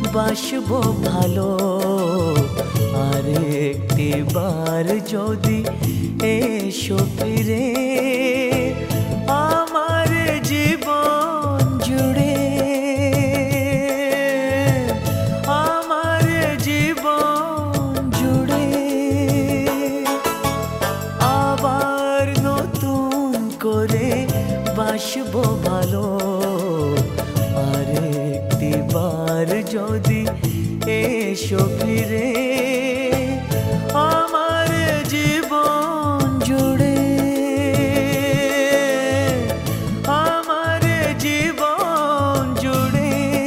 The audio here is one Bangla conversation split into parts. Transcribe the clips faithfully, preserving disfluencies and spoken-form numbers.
বাসবো ভালো আর একটি বার যদি এসো ফিরে আমার জীবন জুড়ে আমার জীবন জুড়ে আবার নতুন করে বাসবো ভালো আর একটি বার যদি এসো ফিরে আমার জীবন জুড়ে আমার জীবন জুড়ে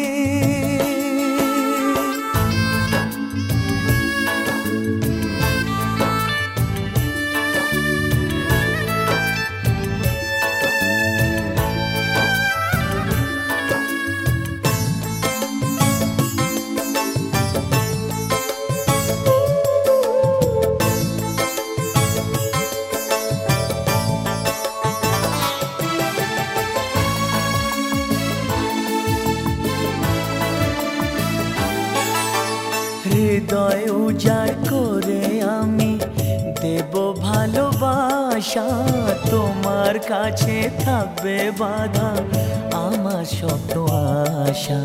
হৃদয় উজাড় করে আমি দেব ভালোবাসা তোমার কাছে থাকবে বাধা আমার স্বপ্ন আশা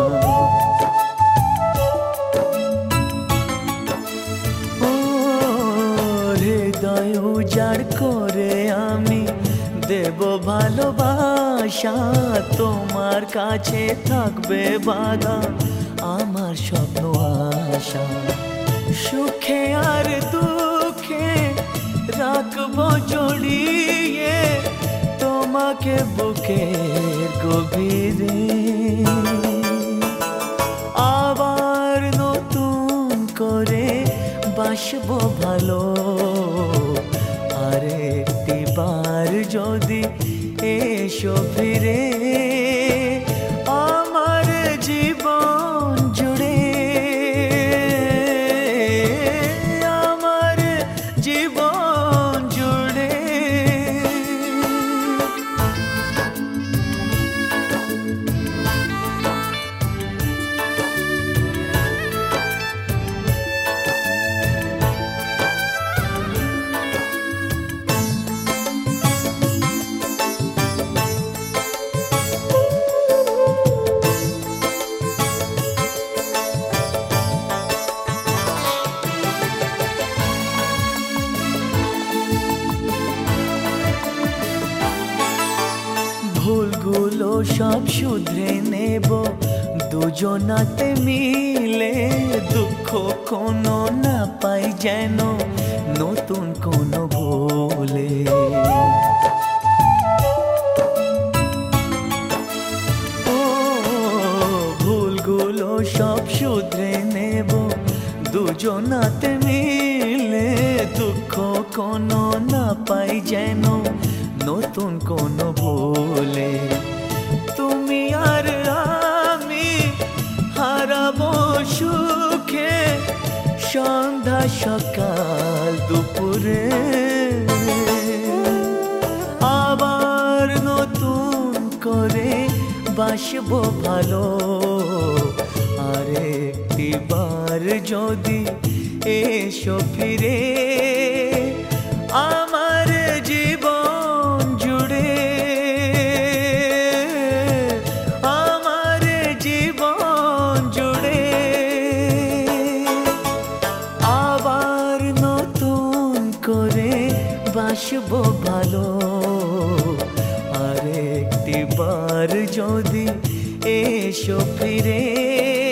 ও হৃদয় উজাড় করে আমি দেব ভালোবাসা তোমার কাছে থাকবে বাধা আমার স্বপ্ন আশা সুখে আর দুঃখে রাখবো জড়িয়ে তোমাকে বুকের গভীরে আবার নতুন করে বাসবো ভালো আর একটি বার যদি এসো ফিরে আমার জীবন জুড়ে আমার জীবন জুড়ে ভুলগুলো সব শুধরে নেব দুজনাতে মিলে দুঃখ কোনো না পাই যেন নতুন কোনো ভুলে ও ভুলগুলো সব শুধরে নেব দুজনাতে মিলে দুঃখ কোনো না পাই যেন নতুন কোনো ভুলে তুমি আর আমি হারাবো সুখে সন্ধ্যা সকাল দুপুরে আবার নতুন করে বাসবো ভালো আর একটি বার যদি এসো ফিরে আমার জীবন জুড়ে আমার জীবন জুড়ে আবার নতুন করে বাসবো ভালো আর একটি বার যদি এসো ফিরে